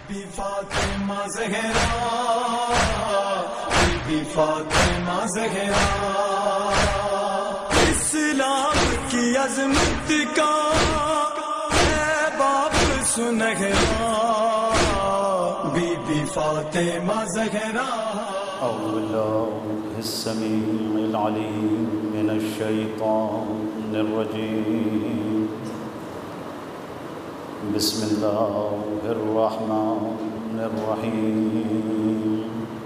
Be Fatima Zahra, بی فاطمہ زہرا، اسلام کی عظمت کا ہے باپ سنہرا، بی فاطمہ زہرا۔ اعوذ باللہ السمیع العلیم من الشیطان الرجیم، بسم اللہ الرحمن الرحیم،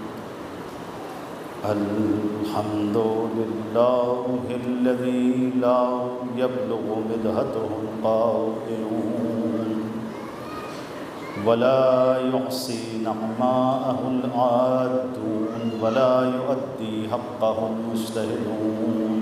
الحمد للہ الذی لا یبلغ مدحته القائلون ولا يحصي نعماءه العادون ولا يؤدي حقه المجتهدون،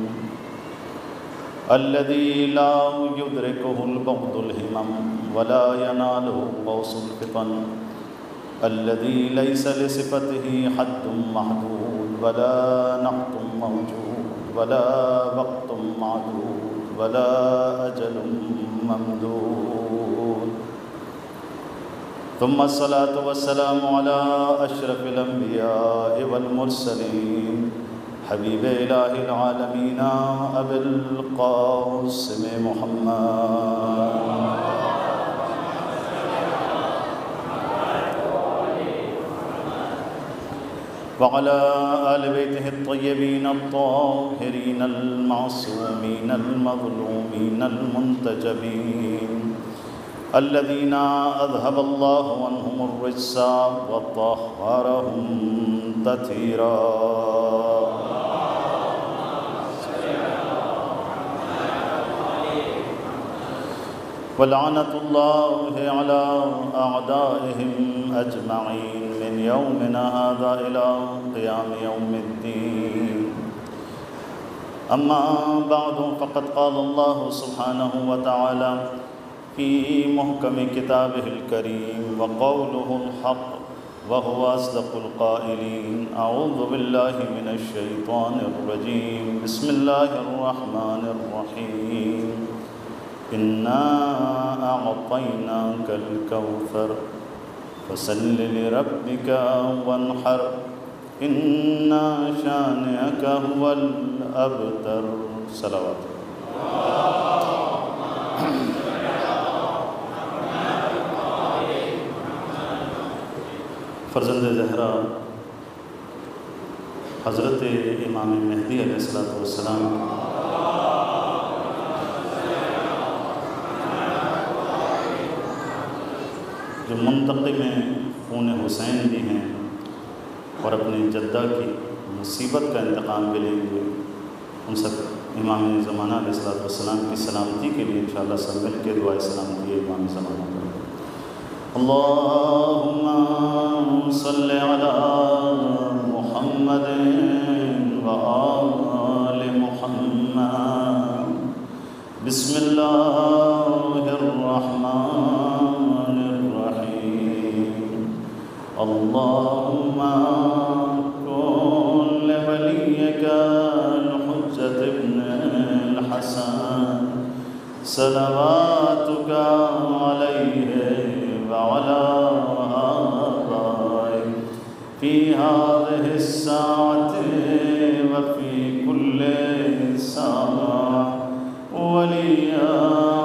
الذي لا يدركه البغض الهمم ولا يناله قوس الفطن، الذي ليس لصفته حد محدود ولا نقط موجود ولا وقت معدود ولا أجل ممدود، ثم الصلاة والسلام على أشرف الأنبياء والمرسلين حبيب إله العالمين أبي القاسم محمد وعلى آل بيته الطيبين الطاهرين المعصومين المظلومين المنتجبين الذين أذهب الله عنهم الرجس وطهرهم تطهيرا، ولعنة الله على أعدائهم أجمعين من يومنا هذا إلى قيام يوم الدين، أما بعد فقد قال الله سبحانه وتعالى في محكم كتابه الكريم وقوله الحق وهو أصدق القائلين، أعوذ بالله من الشيطان الرجيم، بسم الله الرحمن الرحيم، إنا أعطيناك الكوثر فصل لربك وانحر إن شانئك هو الأبتر، صلوات۔ فرزند زہرا حضرت امام مہدی علیہ السلام جو منتقم خون حسین بھی ہیں اور اپنی جدہ کی مصیبت کا انتقام بھی لیں گے، ان سب امام زمانہ علیہ السلام کی سلامتی کے لیے انشاءاللہ سب مل کے دعائے سلامتی ہے امام زمانہ پر۔ اللہم صل علی محمد وآل محمد، بسم اللہ الرحمن الرحیم، اللہم کن لولیک الحجۃ ابن الحسن صلواتک علیہ وعلى آبائه في هذه الساعة وفي كل ساعة وليا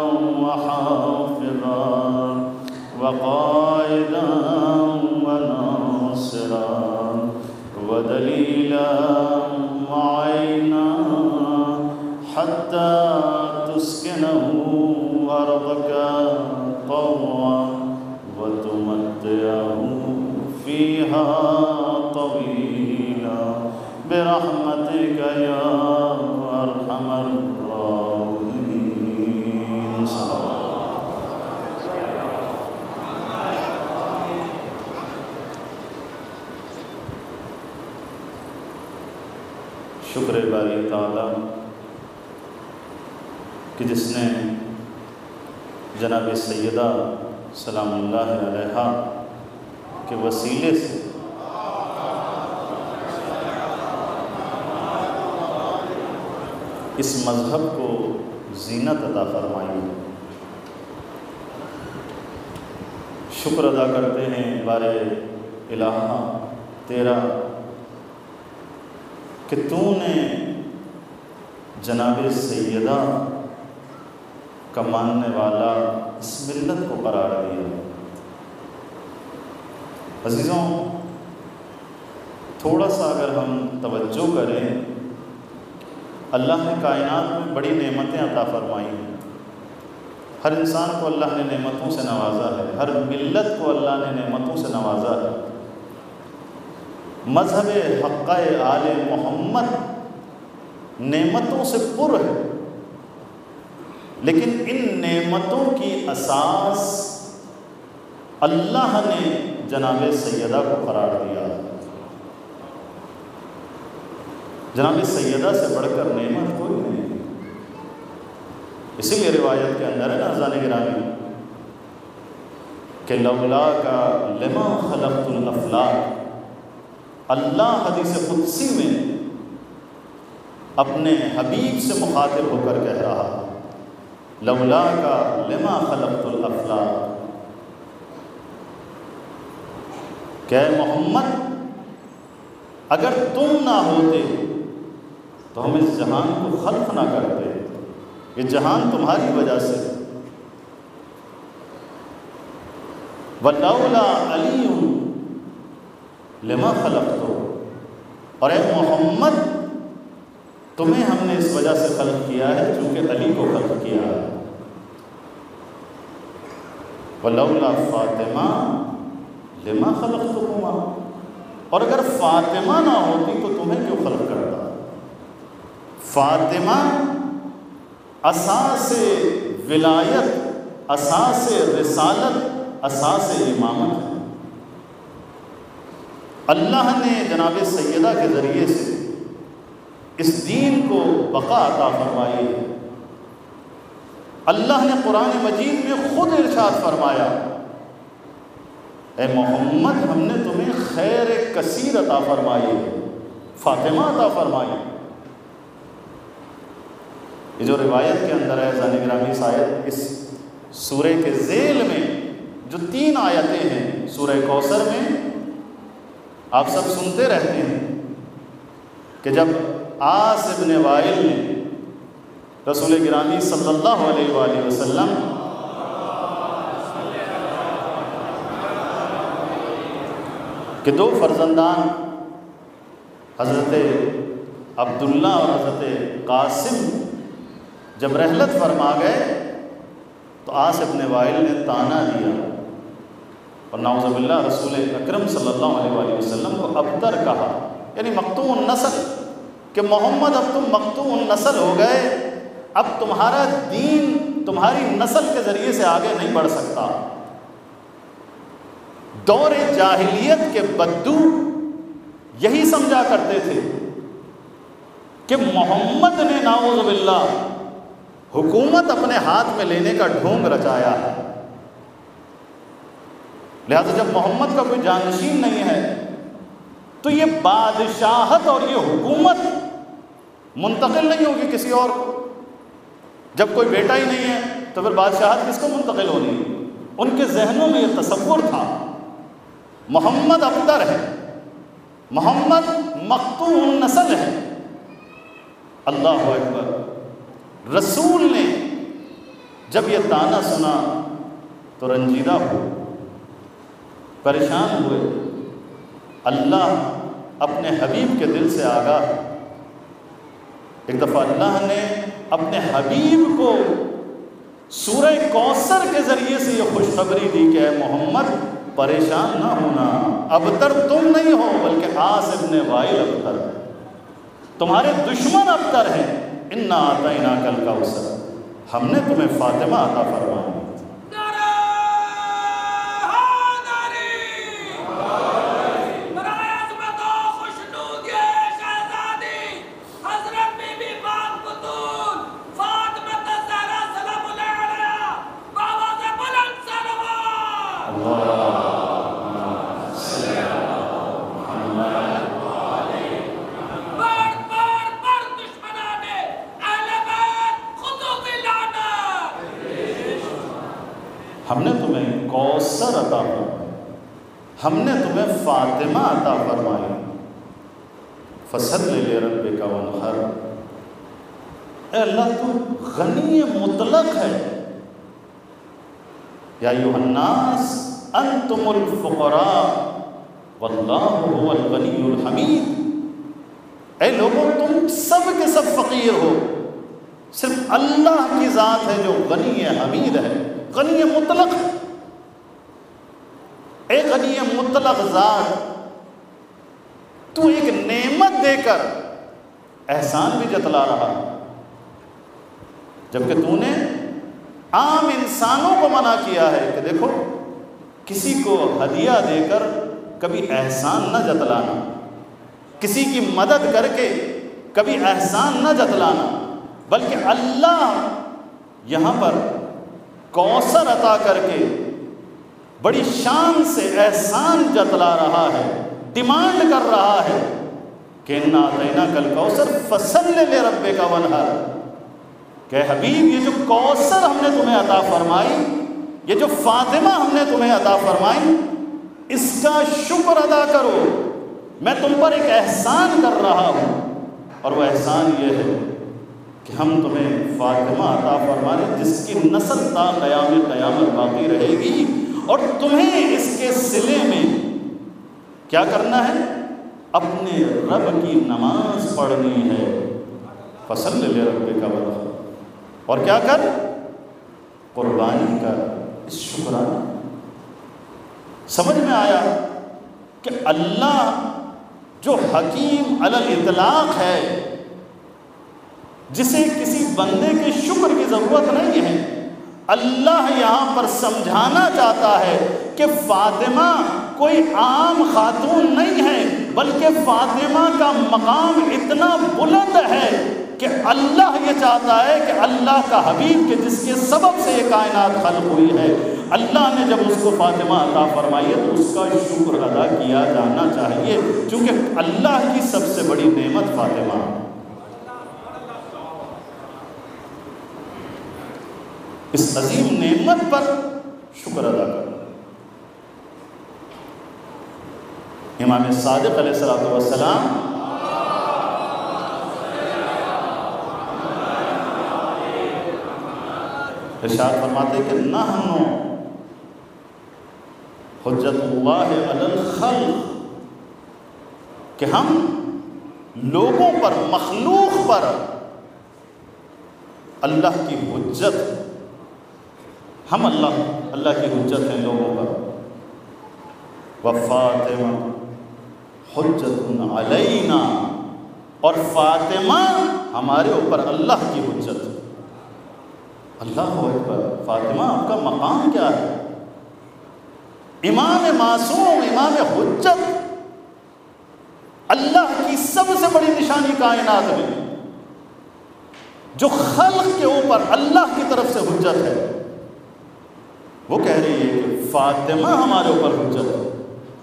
وحافظا وقائدا وناصرا ودليلا وعينا حتى تسكنه أرضك طوعا وتمتعه فيها طويلا برحمتك يا أرحم الراحمين۔ شکر باری تعالیٰ کہ جس نے جناب سیدہ سلام اللہ علیہا کے وسیلے سے اس مذہب کو زینت عطا فرمائی، شکر ادا کرتے ہیں بارے الہ تیرا کہ تو نے جناب سیدہ کا ماننے والا اس ملت کو قرار دیا۔ عزیزوں، تھوڑا سا اگر ہم توجہ کریں، اللہ نے کائنات میں بڑی نعمتیں عطا فرمائی ہیں۔ ہر انسان کو اللہ نے نعمتوں سے نوازا ہے، ہر ملت کو اللہ نے نعمتوں سے نوازا ہے۔ مذہب حقہ آل محمد نعمتوں سے پر ہے، لیکن ان نعمتوں کی اساس اللہ نے جناب سیدہ کو قرار دیا۔ جناب سیدہ سے بڑھ کر نعمت کوئی نہیں۔ اسی لیے روایت کے اندر ہے نا اذان گرامی کہ لولا کا لما خلقت الافلاک، اللہ حدیث قدسی میں اپنے حبیب سے مخاطب ہو کر کہہ رہا، لولا کا لما خلقت الافلاک، کہ اے محمد اگر تم نہ ہوتے تو ہم اس جہان کو خلق نہ کرتے، یہ جہان تمہاری وجہ سے۔ وَلَوْلَا عَلِيٌّ لِمَا خَلَقْتُ، اور اے محمد تمہیں ہم نے اس وجہ سے خلق کیا ہے چونکہ علی کو خلق کیا ہے۔ وَلَوْلَا فاطمہ لِمَا خَلَقْتُكُمَا، اور اگر فاطمہ نہ ہوتی تو تمہیں کیوں خلق کرتا؟ فاطمہ اساس ولایت، اساس رسالت، اساس امامت ہے۔ اللہ نے جناب سیدہ کے ذریعے سے اس دین کو بقا عطا فرمائی ہے۔ اللہ نے قرآن مجید میں خود ارشاد فرمایا، اے محمد ہم نے تمہیں خیر کثیر عطا فرمائی ہے، فاطمہ عطا فرمائی۔ یہ جو روایت کے اندر ہے اذان گرامی آیت، اس سورہ کے ذیل میں جو 3 آیتیں ہیں سورہ کوثر میں، آپ سب سنتے رہتے ہیں کہ جب عاص ابن وائل نے رسول گرامی صلی اللہ علیہ وآلہ وسلم کہ 2 فرزندان حضرت عبداللہ اور حضرت قاسم جب رحلت فرما گئے تو عاص ابن وائل نے طعنہ دیا اور نعوذ باللہ رسول اکرم صلی اللہ علیہ وآلہ وسلم کو ابتر کہا، یعنی مقطوع النسل، کہ محمد اب تم مقطوع النسل ہو گئے، اب تمہارا دین تمہاری نسل کے ذریعے سے آگے نہیں بڑھ سکتا۔ دور جاہلیت کے بدو یہی سمجھا کرتے تھے کہ محمد نے نعوذ باللہ حکومت اپنے ہاتھ میں لینے کا ڈھونگ رچایا ہے، لہذا جب محمد کا کوئی جانشین نہیں ہے تو یہ بادشاہت اور یہ حکومت منتقل نہیں ہوگی کسی اور کو۔ جب کوئی بیٹا ہی نہیں ہے تو پھر بادشاہت کس کو منتقل ہونی؟ ان کے ذہنوں میں یہ تصور تھا محمد ابتر ہے، محمد مقطوع النسل ہے۔ اللہ اکبر! رسول نے جب یہ طعنہ سنا تو رنجیدہ ہوئے، پریشان ہوئے۔ اللہ اپنے حبیب کے دل سے آگاہ۔ ایک دفعہ اللہ نے اپنے حبیب کو سورہ کوثر کے ذریعے سے یہ خوشخبری دی کہ اے محمد پریشان نہ ہونا، ابتر تم نہیں ہو بلکہ عاص ابن وائل ابتر ہے، تمہارے دشمن ابتر ہیں۔ انا اعطیناک الکوثر، ہم نے تمہیں فاطمہ عطا فرمایا۔ ہم نے تمہیں فاطمہ عطا فرمائی، فصلی لربک وانحر۔ اے اللہ تو غنی مطلق ہے، یا ایھا الناس انتم الفقراء واللہ هو الغنی الحمید۔ اے لوگوں تم سب کے سب فقیر ہو، صرف اللہ کی ذات ہے جو غنی حمید ہے، غنی مطلق ہے۔ اے غنی مطلق ذات، تو ایک نعمت دے کر احسان بھی جتلا رہا، جبکہ تو نے عام انسانوں کو منع کیا ہے کہ دیکھو کسی کو ہدیہ دے کر کبھی احسان نہ جتلانا، کسی کی مدد کر کے کبھی احسان نہ جتلانا، بلکہ اللہ یہاں پر کوثر عطا کر کے بڑی شان سے احسان جتلا رہا ہے، ڈیمانڈ کر رہا ہے کہ انا اعطیناک الکوثر فصل لربک وانحر، کہ حبیب یہ جو کوثر ہم نے تمہیں عطا فرمائی، یہ جو فاطمہ ہم نے تمہیں عطا فرمائی، اس کا شکر ادا کرو، میں تم پر ایک احسان کر رہا ہوں، اور وہ احسان یہ ہے کہ ہم تمہیں فاطمہ عطا فرمائیں جس کی نسل تا قیام قیامت باقی رہے گی، اور تمہیں اس کے صلے میں کیا کرنا ہے؟ اپنے رب کی نماز پڑھنی ہے، فصل لربک وانحر، اور کیا کر؟ قربانی کر، اس شکرانہ۔ سمجھ میں آیا کہ اللہ جو حکیم علی الاطلاق ہے، جسے کسی بندے کے شکر کی ضرورت نہیں ہے، اللہ یہاں پر سمجھانا چاہتا ہے کہ فاطمہ کوئی عام خاتون نہیں ہے، بلکہ فاطمہ کا مقام اتنا بلند ہے کہ اللہ یہ چاہتا ہے کہ اللہ کا حبیب کے جس کے سبب سے یہ کائنات خلق ہوئی ہے، اللہ نے جب اس کو فاطمہ عطا فرمائی ہے تو اس کا شکر ادا کیا جانا چاہیے، چونکہ اللہ کی سب سے بڑی نعمت فاطمہ ہے۔ اس عظیم نعمت پر شکر ادا کرو۔ امام صادق علیہ السلام ارشاد فرماتے کہ نحن حجت اللہ علی الخلق، کہ ہم لوگوں پر، مخلوق پر اللہ کی حجت، ہم اللہ کی حجت ہیں لوگوں پر۔ وفاطمہ حجت علینا، اور فاطمہ ہمارے اوپر اللہ کی حجت۔ اللہ اکبر، فاطمہ آپ کا مقام کیا ہے؟ امام معصوم، امام حجت، اللہ کی سب سے بڑی نشانی کائنات میں، جو خلق کے اوپر اللہ کی طرف سے حجت ہے، وہ کہہ رہی ہے کہ فاطمہ ہمارے اوپر حجت ہے۔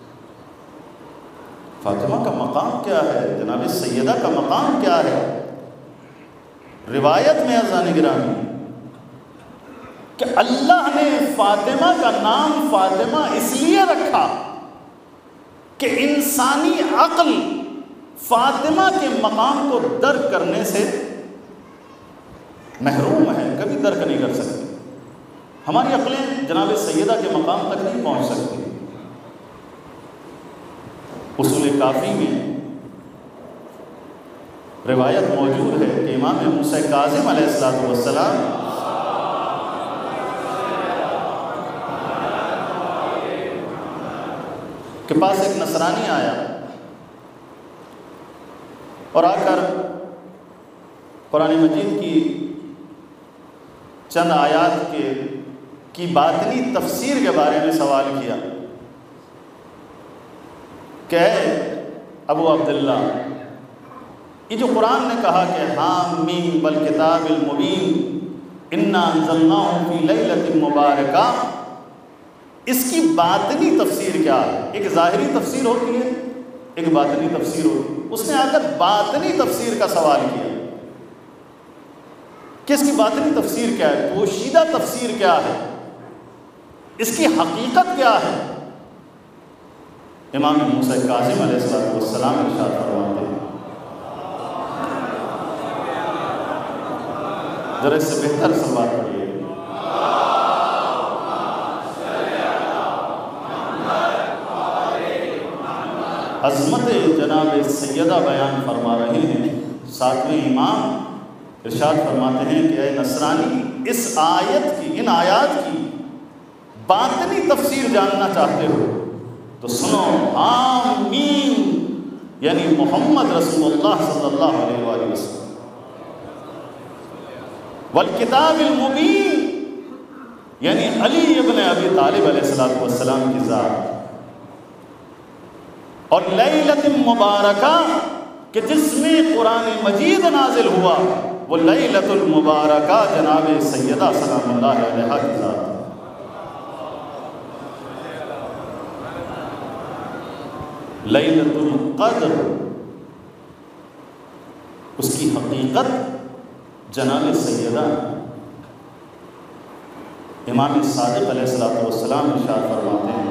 فاطمہ کا مقام کیا ہے؟ جناب سیدہ کا مقام کیا ہے؟ روایت میں عزیزان گرامی کہ اللہ نے فاطمہ کا نام فاطمہ اس لیے رکھا کہ انسانی عقل فاطمہ کے مقام کو درک کرنے سے محروم ہے، کبھی درک نہیں کر سکتی۔ ہماری عقلیں جناب سیدہ کے مقام تک نہیں پہنچ سکتی۔ اصول کافی میں روایت موجود ہے کہ امام موسیٰ کاظم علیہ السلام کے پاس ایک نصرانی آیا اور آ کر قرآن مجید کی چند آیات کی باطنی تفسیر کے بارے میں سوال کیا کہ اے ابو عبداللہ، یہ جو قرآن نے کہا کہ حامیم والکتاب المبین انا انزلناہ فی لیلۃ مبارکہ، اس کی باطنی تفسیر کیا ہے؟ ایک ظاہری تفسیر ہوتی ہے، ایک باطنی تفسیر ہوتی ہے۔ اس نے آ کر باطنی تفسیر کا سوال کیا کہ اس کی باطنی تفسیر کیا ہے، پوشیدہ تفسیر کیا ہے، اس کی حقیقت کیا ہے؟ امام موسیٰ کاظم علیہ السلام ارشاد فرماتے ہیں، ذرا اس سے بہتر سوال پڑھیے، عظمت جناب سیدہ بیان فرما رہے ہیں۔ ساتویں امام ارشاد فرماتے ہیں کہ اے نصرانی، اس آیت کی، ان آیات کی باطنی تفسیر جاننا چاہتے ہو تو سنو، آمین یعنی محمد رسول اللہ صلی اللہ علیہ وآلہ وسلم، والکتاب المبین یعنی علی ابن ابی طالب علیہ السلام کی ذات، اور لیلۃ مبارکہ کہ جس میں قرآن مجید نازل ہوا، وہ لیلۃ المبارکہ جناب سیدہ سلام اللہ علیہا کی ذات۔ لیلۃ القدر اس کی حقیقت جناب سیدہ امام صادق علیہ السلام ارشاد فرماتے ہیں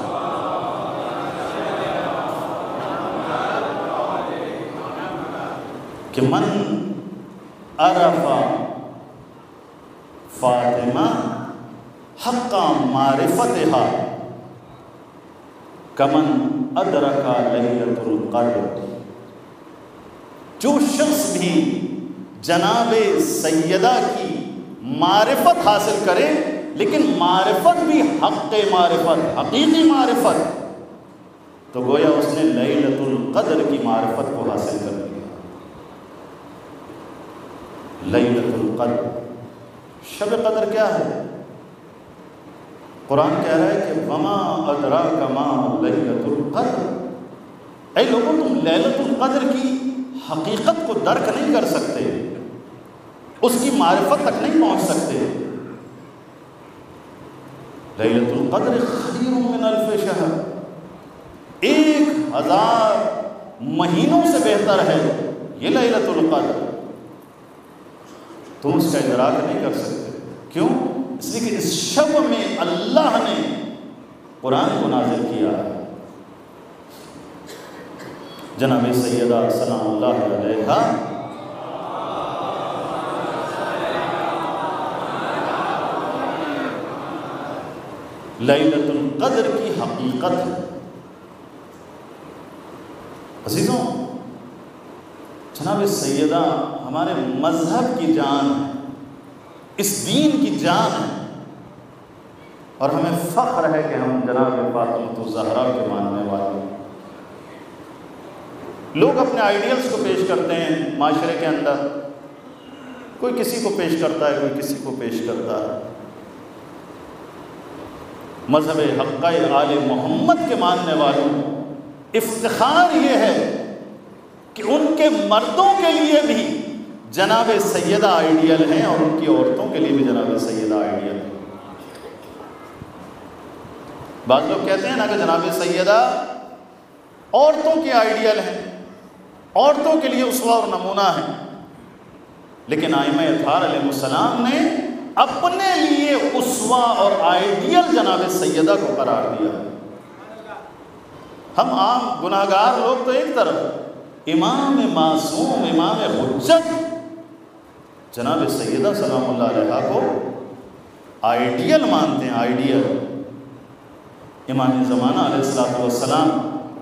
کہ من عرف فاطمہ حق معرفتہا کمن ادرک لیلۃ القدر، جو شخص بھی جناب سیدہ کی معرفت حاصل کرے، لیکن معرفت بھی حق معرفت، حقیقی معرفت، تو گویا اس نے لیلۃ القدر کی معرفت کو حاصل کر لیا۔ لیلۃ القدر، شب قدر کیا ہے؟ قرآن کہہ رہا ہے کہ وما ادراک ما لیلۃ القدر، اے لوگوں تم لیلۃ القدر کی حقیقت کو درک نہیں کر سکتے، اس کی معرفت تک نہیں پہنچ سکتے۔ لیلۃ القدر خیر من الف شہر، 1000 مہینوں سے بہتر ہے یہ لیلۃ القدر، تم اس کا ادراک نہیں کر سکتے۔ کیوں؟ اس لیے کہ اس شب میں اللہ نے قرآن کو نازل کیا ہے۔ جناب سیدہ سلام اللہ علیہا لیلۃ القدر کی حقیقت ہے۔ عزیزوں، جناب سیدہ ہمارے مذہب کی جان ہے، اس دین کی جان ہے، اور ہمیں فخر ہے کہ ہم جناب فاطمہ الزہرا کے ماننے والے ہیں۔ لوگ اپنے آئیڈیلز کو پیش کرتے ہیں معاشرے کے اندر، کوئی کسی کو پیش کرتا ہے، کوئی کسی کو پیش کرتا ہے۔ مذہب حقہ آل محمد کے ماننے والوں افتخار یہ ہے کہ ان کے مردوں کے لیے بھی جناب سیدہ آئیڈیل ہیں، اور ان کی عورتوں کے لیے بھی جناب سیدہ آئیڈیل ہیں۔ بعض لوگ کہتے ہیں نا کہ جناب سیدہ عورتوں کی آئیڈیل ہیں، عورتوں کے لیے اسوہ اور نمونہ ہیں، لیکن ائمہ اطہار علیہ السلام نے اپنے لیے اسوہ اور آئیڈیل جناب سیدہ کو قرار دیا۔ ہم عام گناہگار لوگ تو ایک طرف، امام معصوم، امام حجت جناب سیدہ سلام اللہ علیہا کو آئیڈیل مانتے ہیں، آئیڈیل۔ امام زمانہ علیہ السلام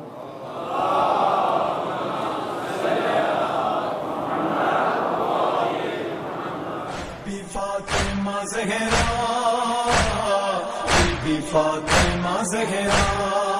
بی فاطمہ زہرا، بی فاطمہ زہرا،